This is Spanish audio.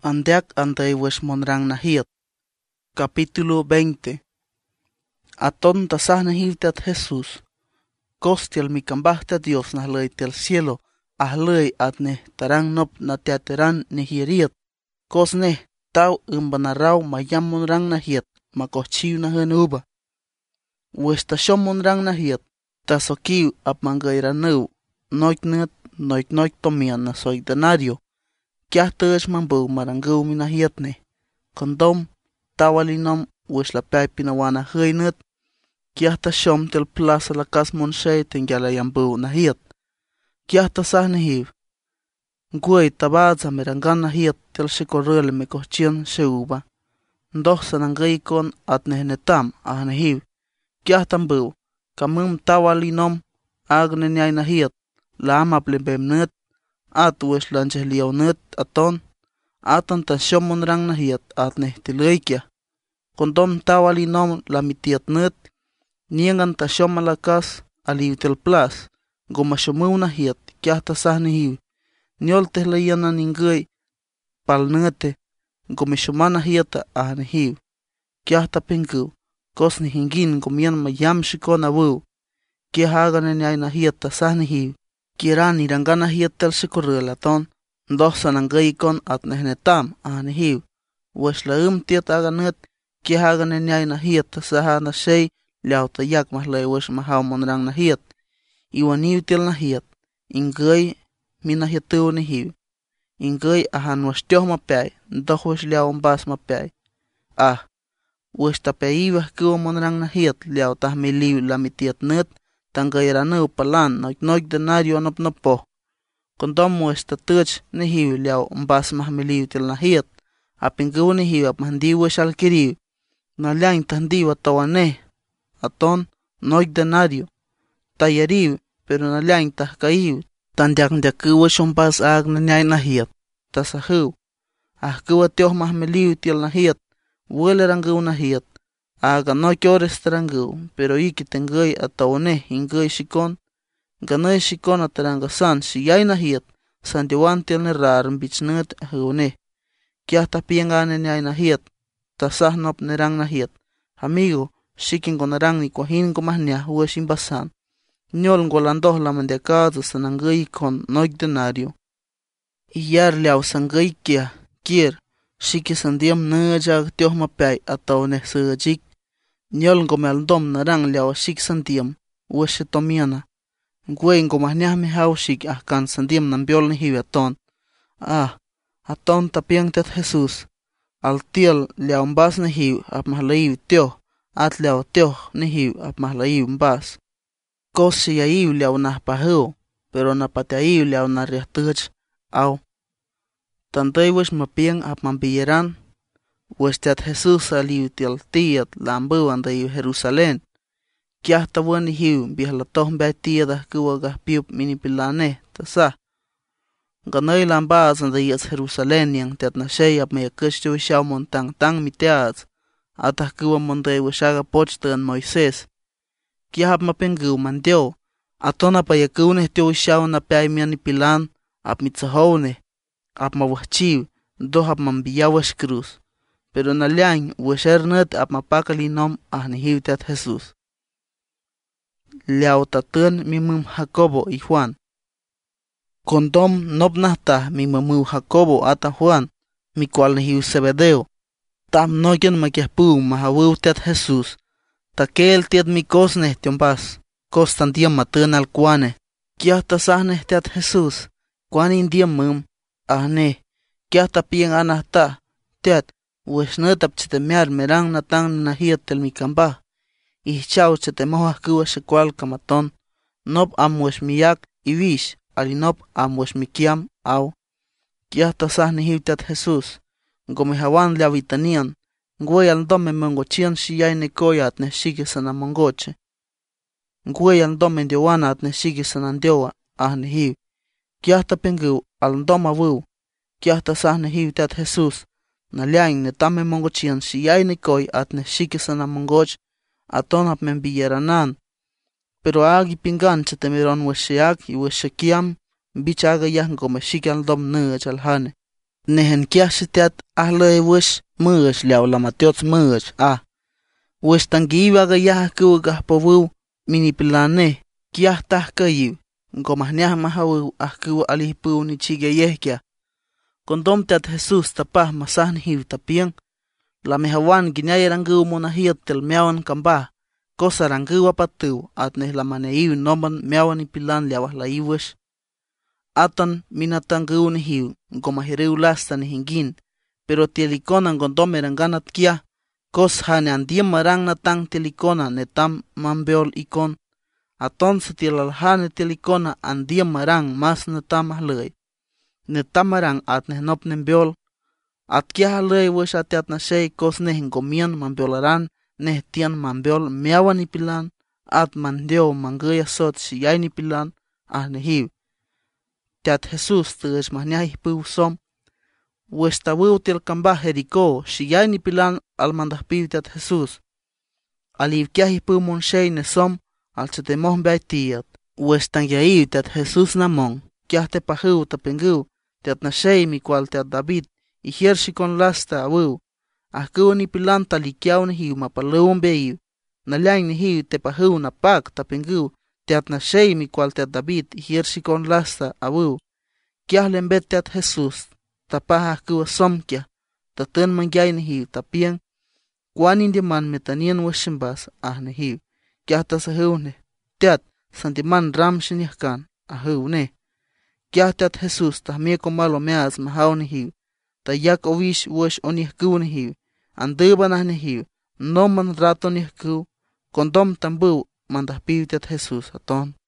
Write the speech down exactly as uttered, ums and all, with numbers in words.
Andeak andai wesh monrang nahiet. Capítulo veinte. Aton tasah nahiltat Jesús. Kostial mi cambahta Dios nahlay tel cielo. Ahlay at ne tarang nop na teateran nehiriet. Kos ne tau umbanaraw mayam monrang nahiet. Makochiw na henuba. Wesh tashom monrang nahiet. Tasokiw ap mangayranaw. Noik net noik noik tomian na soy denario. Kya tëch mambu marangëw minahiet ne. Kondom tawalinom wesh la pay pinawana hëynët. Kya tashom tel plaza la kas monshay tengyala yambu nahiet. Kya tasah nehiv. Ngwey tabadza merangan nahiet tel shikorrele me kohchien sheuba. Ndoh sanangay kon at nehnetam ah nehiv. Kya tambu kamum tawalinom agne nyay nahiet. Lama plebem net. At wesh lanches liaunet aton. Atan tashom monrang nahiet at neh tileikya. Kondom tawalinom lamitiat net. Niengan tashom alakas aliw tel plas. Gomashomu nahiet kya tasah nehiv. Niol tehlayana ningay palnete. Gomishoma nahiet ah nehiv. Kya tapingu. Kos nihingin gomian mayam shikona wu. Kya hagan nyay nahiet tasah nehiv. Kieran irangana hiet tel shikorrelaton. Ndoh sanangay kon at nehnetam ah nehiv. Wesh la um tiet aganet. Kya hagan nyay nahiet tasah na shay. Liaw tayak mahlay wesh mahaw monrang nahiet. Iwaniw tel nahiet. Ingay minahietëw nehiv. Ingay ahan wesh tioh mapay. Ndoh wesh liaw mbas mapay. Ah. Wesh tapayibah kuwa monrang nahiet. Liaw tahmeliw lamitiat net. Tangayranëw palan noik noik denario anop nopo. Kondom wesh tatëch nehiw liaw mbas mahmeliw tel nahiet. Apingëw nehiw ap mahndiw wesh alkiriw. Nalyañ tahdiw atawaneh. Aton noik denario. Tayariw pero nalyañ tahkaiw. Tandyak ndyakuw wesh mbas ag nanyay nahiet. Tasahëw. Ahkuw atioh mahmeliw tel nahiet. Welerangëw nahiet. Aga noik ores tarangëw, pero iki tengay atawaneh ingay shikon. Ganay shikon atarangasan shiyay nahiet. Sandiwan tel nerar mbichnët ahëwneh. Kya tapiengane nyay nahiet. Tasah nop nerang nahiet. Amigo, shikin konarang ni kwahin komahnyah wesh imbasan. Nyol ngolandoh lamandiakadza sanangay kon noik denario. Iyar liaw sangay kya, kier. Shiki sandiam nëjag tioh mapay atawaneh sëjik. Nyol ngomealdom narang liaw shik sandiam. Wesh tomiana. Ngwey ngomahnyah mehaw shik ahkan sandiam nambiol nehiw aton. Ah, aton tapiang tet Jesús. Al tiel liaw mbas nehiw ap mahlayiw tioh. At liaw tioh nehiw ap mahlayiw mbas. Kos shiyayiw liaw nahpahëw. Pero napatayiw liaw nariahtëch. Aw. Tanday wesh mapiang ap mambiyeran. Wesh tet Jesús aliw tiel tiet lambëw andayw Jerusalén. Kyah tawan nehiw bihlatoh mbay tiedah kuwa gahpiup minipilaneh tasah. Ganay lambaz andayas Jerusalén yang tet nashay ap mayakëch tiwishaw montang tang miteats. Atah kuwa monday weshaga pochtan Moisés. Kyah ap mapengëw mandyaw. Aton apayakëw neh tiwishaw napay mianipilan ap mitsahowneh. Ap mawahchiw. Doh ap mambiyaw wesh cruz. Pero nalyañ wesher net ap mapakalinom ah nehiw tet Jesús. Liaw tatën mimum Jacobo y Juan. Kondom nop nahtah mimamëw Jacobo ata Juan. Mikwal nehiw Zebedeo. Tam noyan makiahpuw mahawëw tet Jesús. Takel tiet mikos neh tiombas. Kos tandiam matën alkuaneh. Kyah tasah neh tet Jesús. Kuan indiam mum. Ah neh. Kyah tapieng anahtah. Tet. Wesh net ap chitemiar merang natang nahiet tel mikambah. Ihchaw chitemohah kuwa shekwal kamaton. Nop am wesh miyak iwish. Alinop am wesh mikiam aw. Kyah tasah nehiw tet Jesús. Ngomehawan liawitanian. Ngwey aldom memongochian shiyay nekoya at neshiki sanamongoche. Ngwey aldom mendiowana at neshiki sanandiowa ah nehiw. Kyah tapengëw aldom awëw. Kyah tasah nehiw tet Jesús. Nalyañ netame mongochian shiyay nekoy at neshiki sanamongoch. Aton ap membiyeranan. Pero agi pingan chitemiron wesheak y weshekiam. Bich agayah ngomeshiki aldom nëch alhane. nehen kiashitiat ahle wish mush liaw lamatiot mush ah. Wish tangiva gayah kuwagah pawu minipilane kiah tahkayu. Ngomahniah mahawu ahkuwa alihipu ni chigayehkia. Kondom tat Jesus tapah masahn hiv tapiang. La mehawan ginyayarangu monahiat tel meawan kambah. Kosarangu patu at neh la maneiu noman meawan ipilan liawah la iwish. Atan minatangu ni hiu ngomahireu lasta ni hingin. Pero tielikona ngondom eranganat kia. Kos hane andiem marang natang tielikona netam mambeol ikon. Aton setialalhane tielikona andiem marang mas netam ahlei. Netam marang at neh nop nembeol. At kia halei wish atiat na shei kos neh ngomian mambeolaran neh tian mambeol meawan ipilan. At mandeo mangaya sot shiyay nipilan ah nehiu. Tiat Jesus tuish mahniah ihpiw som. Wish tawiw til kambah Jericó shiyay nipilan al mandahpiw tiat Jesus. Aliv kiah ihpiw mon shey nesom al chetemoh beaitiat. Wish tangyaiw tiat Jesus namon. Kiah te pahiw tapengiw tiat na shey mi cual tiat David ihier shikon lasta awiw. Ahkiw nipilan talikiaw nehiw mapalewon beiw. Nalyang nehiw te pahiw na pak tapengiw tiat na shey mi cual tiat David ihier shikon lasta awiw. Kiah lembet tiat Jesus tapah ahkiw som kiah. Tatan mangyay nehiw tapiang. Kwan indiman metanian washimbas ah nehiw. Kiah tasahiw ne. Tiat santiman ram shiniahkan ahiw ne. Kiah tiat Jesus tahmie komalo meaz mahaw nehiw. Tayak owish wish onihkiw nehiw. Andiban ah nehiw. No man rato nihkiw. Kondom tambuw mandahpiw tiat Jesus aton.